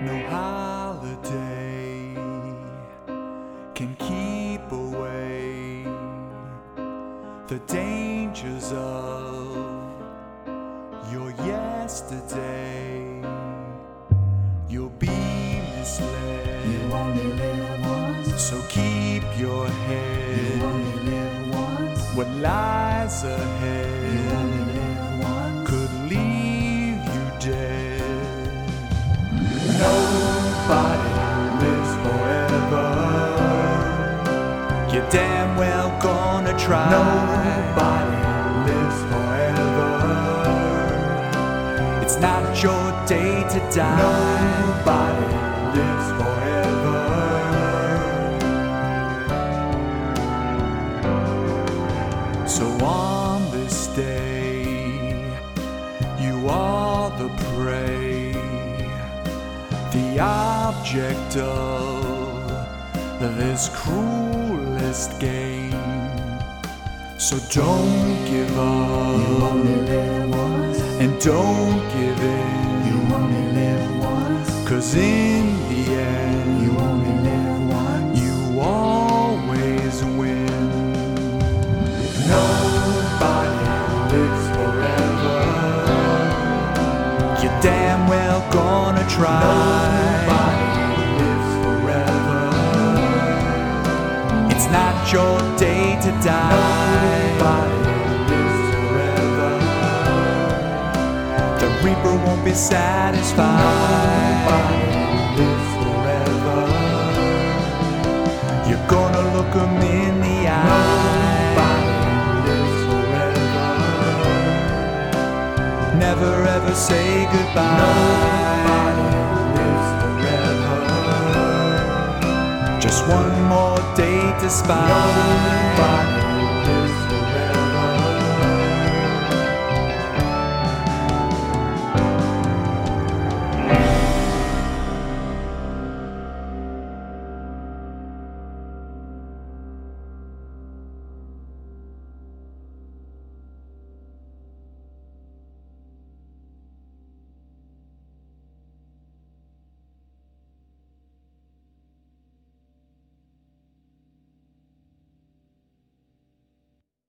No holiday can keep away the dangers of your yesterday. You'll be misled. You only live once. So keep your head. You only live once. What lies You ahead only live once. could leave you dead. Nobody lives forever. You're damn well gonna try. Nobody lives forever. It's not your day to die. Nobody lives forever. So on this day, you are the prey, the object of this cruelest game. So don't give up. You only live once. And don't give in. You only live once. 'Cause in the end, You only live once. you always win. Nobody lives forever. You're damn well gonna try. Nobody lives forever. It's not your day to die. Nobody lives forever. The reaper won't be satisfied. Nobody lives forever. You're gonna look 'em in the eye. Nobody lives forever. Never ever say goodbye. Nobody lives forever. Just one more day to spy. Nobody